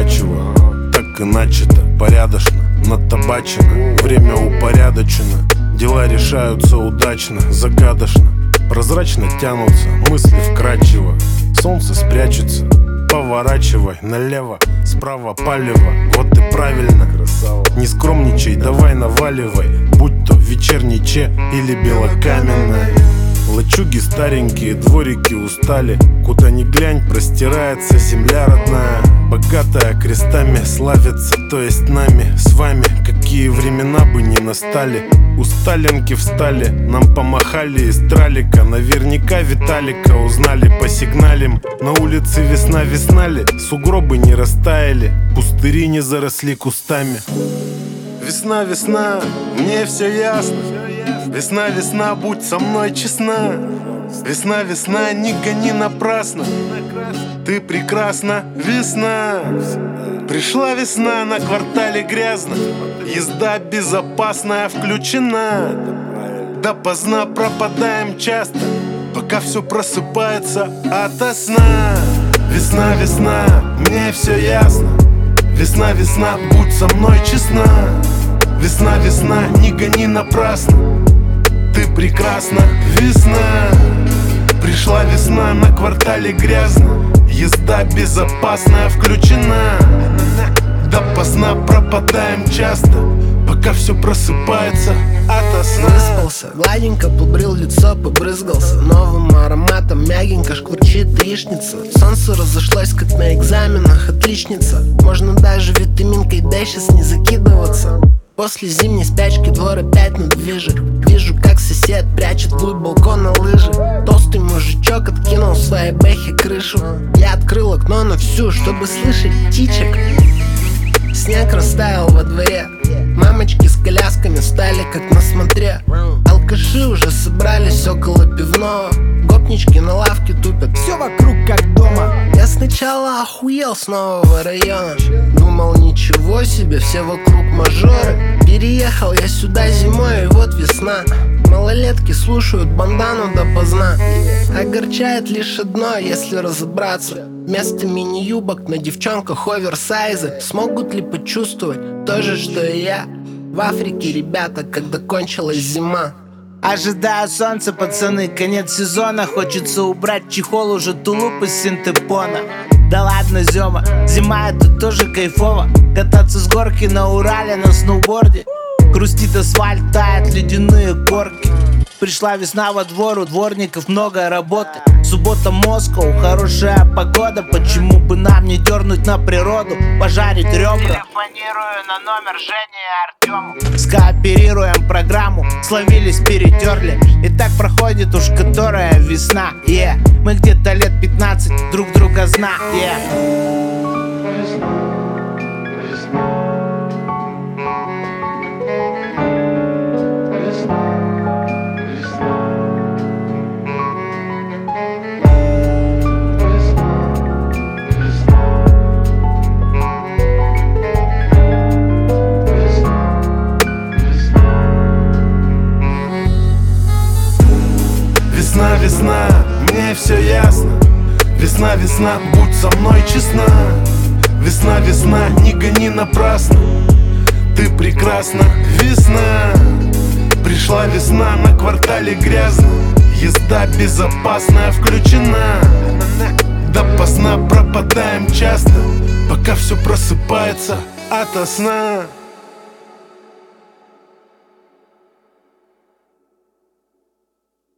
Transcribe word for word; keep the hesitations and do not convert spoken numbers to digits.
оплачиваю. Так и начато, порядочно, натабачено. Время упорядочено, дела решаются удачно, загадочно. Прозрачно тянутся мысли вкрадчиво. Солнце спрячется, поворачивай налево, справа палево, вот и правильно. Не скромничай, давай наваливай, будь то вечерний че или белокаменная. Лачуги старенькие, дворики устали, куда ни глянь, простирается земля родная. Богатая крестами славится, то есть нами, с вами. Какие времена бы ни настали, у Сталинки встали, нам помахали из тралика. Наверняка Виталика узнали по сигналям. На улице весна, весна ли? Сугробы не растаяли, пустыри не заросли кустами. Весна, весна, мне все ясно. Весна, весна, будь со мной честна. Весна, весна, не гони напрасно. Ты прекрасна, весна. Пришла весна, на квартале грязно. Езда безопасная включена. Допоздна пропадаем часто, пока все просыпается ото сна. Весна, весна, мне все ясно. Весна, весна, будь со мной честна. Весна, весна, не гони напрасно. Ты прекрасна, весна. Пришла весна, на квартале грязно. Езда безопасная включена. Допоздна пропадаем часто, пока все просыпается ото сна. Выспался, гладенько побрил лицо, побрызгался новым ароматом, мягенько шкварчит яичница. Солнце разошлось, как на экзаменах, отличница. Можно даже витаминкой Д сейчас не закидываться. После зимней спячки двор опять на движе. Вижу, как сосед прячет вглубь балкона лыжи. Толстый мужичок откинул в своей бэхе крышу. Я открыл окно на всю, чтобы слышать птичек. Снег растаял во дворе. Мамочки с колясками стали как на смотре. Алкаши уже собрались около пивного. Гопнички на лавке тупят, все вокруг как дома. Я сначала охуел с нового района. Думал, ничего себе, все вокруг мажоры. Переехал я сюда зимой, и вот весна. Малолетки слушают бандану допоздна. Огорчает лишь одно, если разобраться. Вместо мини-юбок на девчонках оверсайзы. Смогут ли почувствовать то же, что и я? В Африке ребята, когда кончилась зима. Ожидаю солнца, пацаны, конец сезона. Хочется убрать чехол, уже тулуп из синтепона. Да ладно, Зёма, зима это тоже кайфово. Кататься с горки на Урале на сноуборде. Хрустит асфальт, тает ледяные горки. Пришла весна во двор, у дворников много работы. Суббота, Москва, хорошая погода. Почему бы нам не дернуть на природу, пожарить ребра? Телефонирую на номер Жени и Артему. Скооперируем программу, словились, перетерли. И так проходит уж которая весна, yeah. Мы где-то лет пятнадцать друг друга знаем, yeah. Весна, весна, мне все ясно. Весна, весна, будь со мной честна. Весна, весна, не гони напрасно. Ты прекрасна, весна. Пришла весна, на квартале грязно. Езда безопасная включена. Допоздна пропадаем часто, пока все просыпается ото сна.